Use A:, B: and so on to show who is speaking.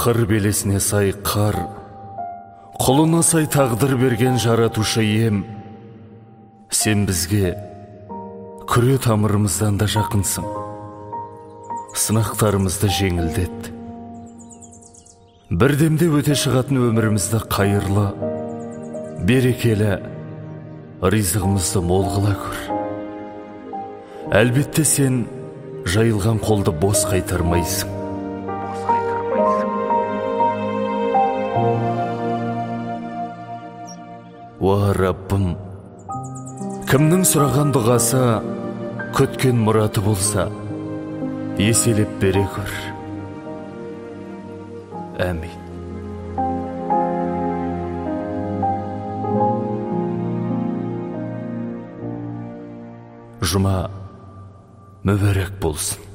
A: қыр белесіне сай қар, құлына сай тағдыр берген жаратушы ем. Сен бізге күре тамырымыздан да жақынсың, сынақтарымызды жеңілдет. Бірдемде өте шығатын өмірімізді қайырлы, берекелі, ризығымызды мол қыла көр. Әлбетте сен жайылған қолды бос қайтармайсың. Уа Раббым, кімнің сұраған дұғасы, күткен мұраты болса, еселеп бере көр. Әмин. Жұма мүбәрәк болсын.